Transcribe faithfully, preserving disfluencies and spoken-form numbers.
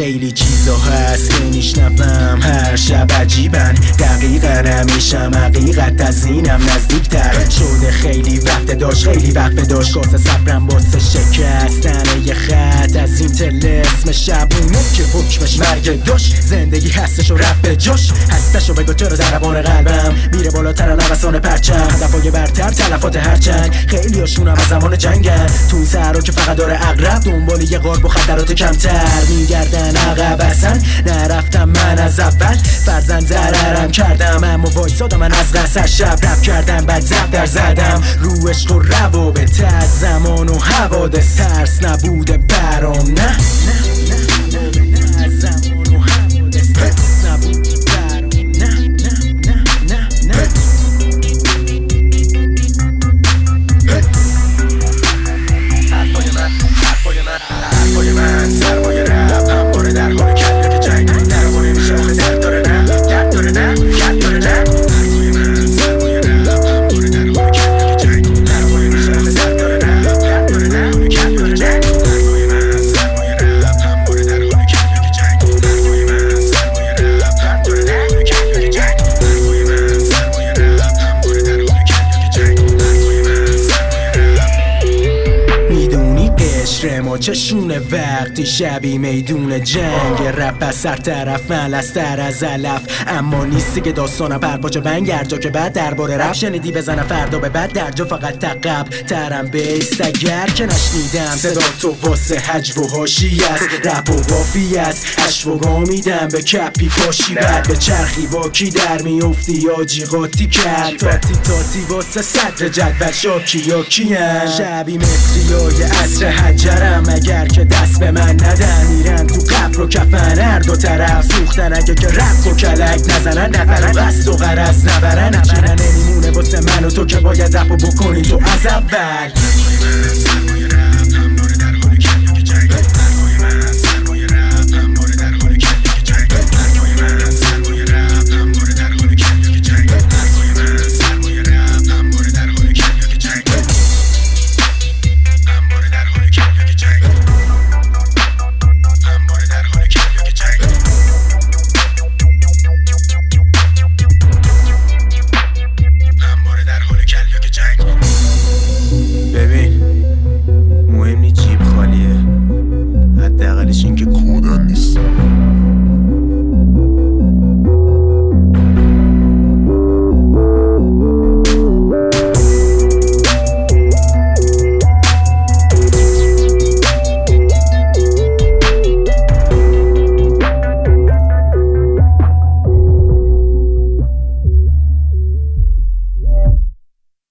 خیلی چیزا هست که میشنوم هر شب عجیبن، دقیقا نمیشم حقیقت از اینم نزدیکتر شده. خیلی وقت داشت خیلی وقت داشت کاسه صبرم واسه شکستن یه خط از این طلسم شبونه که حکمش مرگ داشت. زندگی هستش و رب به جاش هستش و بگو چرا دربان قلبم میره بالاتر نوسان پرچم، هدفای برتر تلفات هرچنگ. خیلی هاشونم از زمان جنگن تو این سهرا که فقط داره اغرب دنبال یه غار با خطرات کمتر میگردن عقب اصلا نرفتم من از اول فرزند ضررم کردم اما وایسادم من از قصر شب رب کردم بعد زب در زدم رو عشق و روابط از زمان و حوادث ترس نبوده برام نه نه نه از زمان و حوادث ترس نبوده برام نه نه نه نه نه حرفای من حرفای من حرفای من سرمایه رب همواره در حال کلیه که جنگ درخوری میشه آخه درد داره نه درد داره نه درد داره نه حرفای من سرمایه رب همواره در حال کلیه که جنگ درخوری میشه آخه درد داره نه درد داره نه درد داره نه حرفای من سرمایه رب همواره در حال کلیه که جنگ حرفای من سرمایه رب درد داره نه کلیه که جنگ حرفای من سرمایه رب همواره در حال کلیه که جنگ حرفای من سرمایه رب میدونی قشر ما چشونه وقتی شبی میدون جنگ رب از سر طرف ملستر از علف اما نیستی که داستانم پرپاچه بنگر جا که بعد درباره رب شنیدی بزنم فردا به بعد در جا فقط تقب ترم بیست اگر که نشنیدم صدا تو واسه حجب و حاشی است رب و وافی است اشوگا میدم به کپی پاشی بعد به چرخی واکی در میفتی یا جیغاتی کرد تاتی تاتی واسه صدر جدول شاکی یا کیم شبی مصری های عصر حجرم اگر که دست به من ندن میرن تو قبر و کفن هر دو طرف سوختن اگه که رب و کلک نزنن نقرن بست و غرز نبرن چیره نمیمونه واسه من و تو که باید رب و بکنی تو از اول